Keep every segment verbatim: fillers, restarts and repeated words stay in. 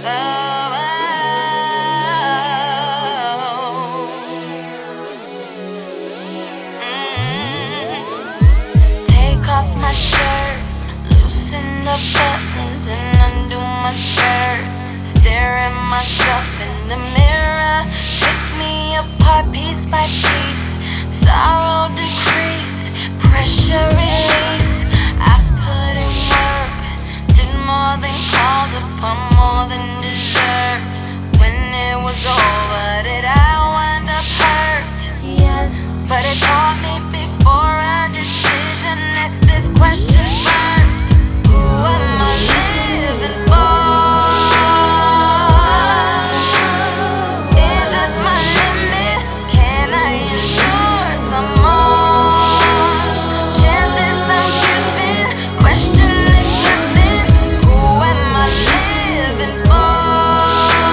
Oh, mm. Take off my shirt, loosen the buttons and undo my skirt. Stare at myself in the mirror, pick me apart piece by piece. Sorrow decrease, pressure release. I put in work, did more than called upon, more than deserved. When it was over, did I wind up hurt? Yes, but it taught me before a decision. Ask this question first: who am I living for? Is this my limit? Can I endure some more? Chances I'm giving, question existing. Who am I living for?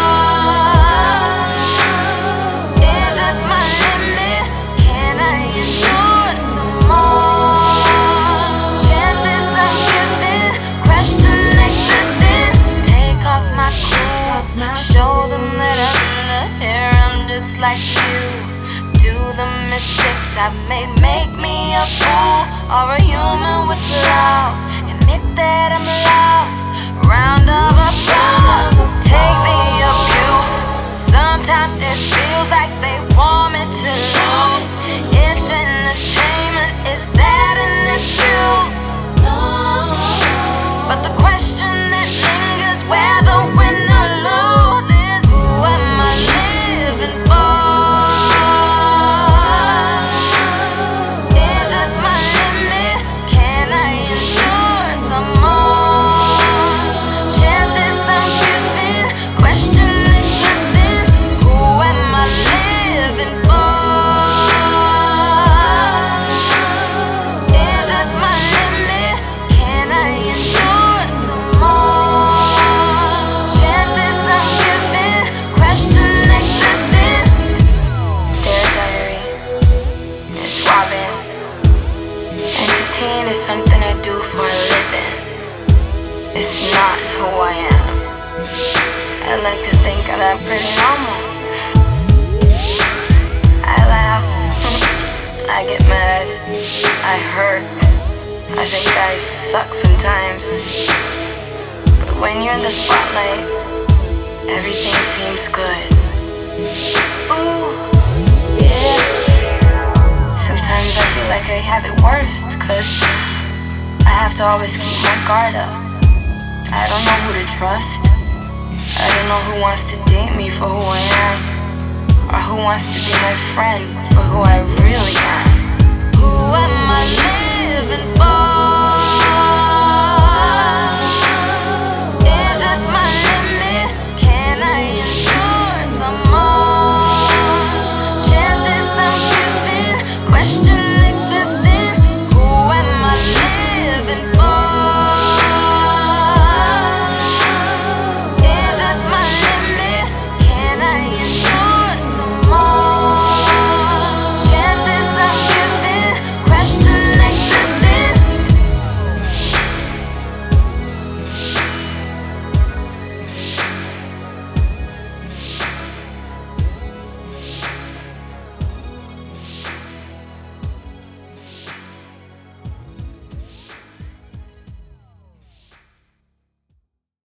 Is this my limit? Can I endure some more? Chances I'm giving, question existing. Take off my clothes, show them that I'm not here. I'm just like you. Do the mistakes I've made make me a fool or a human with flaws? Admit that I'm lost. Round of applause. Take the abuse. Sometimes it feels like they want me to lose. It's entertainment. Is that an excuse? But the question that lingers, whether win or lose, is who am I living for? Is this my limit? Can I endure some more? Chances I'm giving, question existing. Who am I living for? Is this my limit? Can I endure some more? Chances I'm giving, question existing. Dear Diary, it's Robin. Entertain is something I do for a living. It's not who I am. I like to think that I'm pretty normal. I laugh, I get mad, I hurt. I think guys suck sometimes. But when you're in the spotlight, everything seems good. Ooh, yeah. Sometimes I feel like I have it worst, cause I have to always keep my guard up. I don't know who to trust. I don't know who wants to date me for who I am, or who wants to be my friend for who I really am.